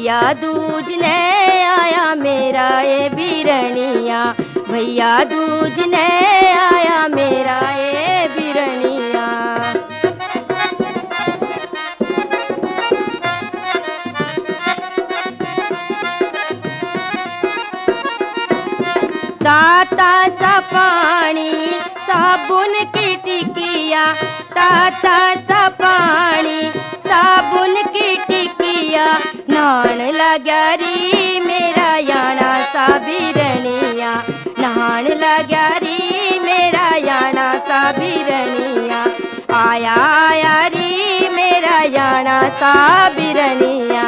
भैया दूज ने आया मेरा ये बिरनिया, भैया दूज ने आया मेरा ये बिरनिया। ताता सा पानी साबुन की टिकिया, ताता सा पानी साबुन की टिकिया, नहान लग्या री मेरा याना सा बिरनिया, नहान लग्या री मेरा याना सा बिरनिया, आया आया री मेरा याना सा बिरनिया।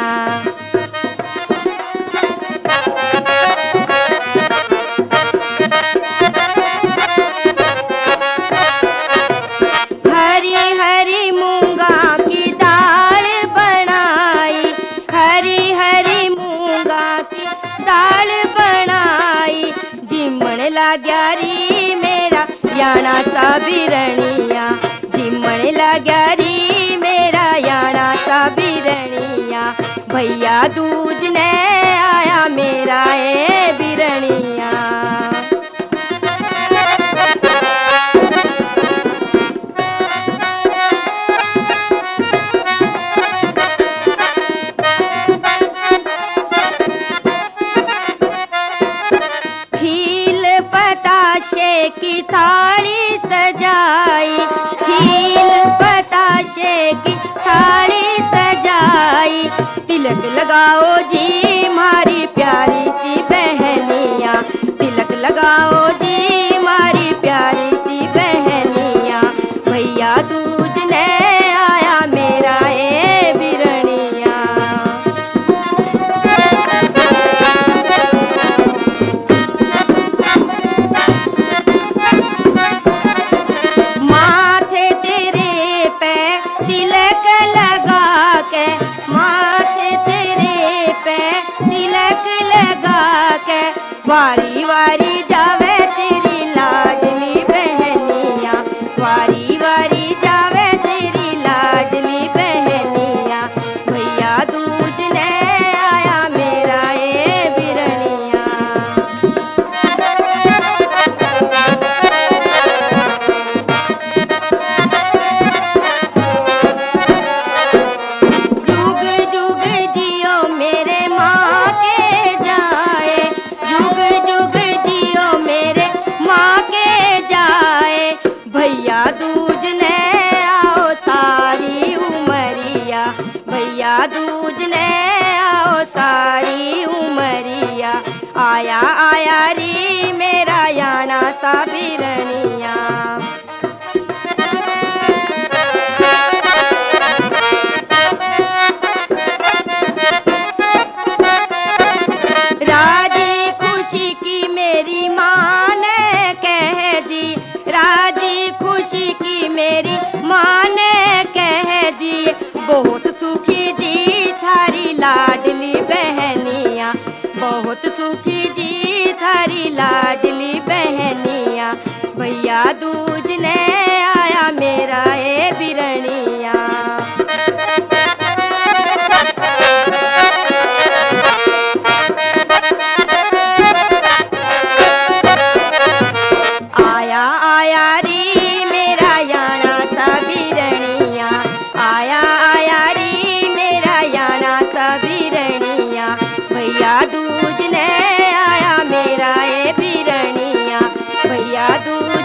हरी हरी मूंगा की दाल बनाई, हरी हरी मूंगा की दाल बनाई, जिमण लाग्या री मेरा याना सा बिरनिया, जिमण लाग्या री मेरा याना सा बिरनिया, भैया दूज ने आया मेरा ये बिरनिया। बताशे की थाली सजाई, खील बताशे की थाली सजाई, तिलक लगाओ जी मारी प्यारी सी बहनिया, तिलक लगाओ जी मारी प्यारी सी बहनिया, भैया दूज ने आया मेरा ये बिरनिया। तिलक लगा के माथे तेरे पे तिलक लगा के, वारी वारी जावे तेरी लाडली बहनिया, वारी वारी जावे तेरी लाडली बहनिया, भैया दूज ने आया मेरा ये बिरनिया। भैया दूज ने आओ सारी उमरिया, भैया दूज ने आओ सारी उमरिया, आया आया री मेरा याना सा बिरनिया। राजी खुशी की मेरी माँ ने कह दी, राजी खुशी की मेरी माँ ने कह दी, बहुत सुखी जी थारी लाडली बहनिया, बहुत सुखी जी थारी लाडली बहनिया, भैया दूज ने आया मेरा ये बिरनिया। आया आया री मेरा याना सा बिरनिया, आया आया री मेरा याना सा बिरनिया, भैया दूज ने आया मेरा ये बिरनिया, भैया दूज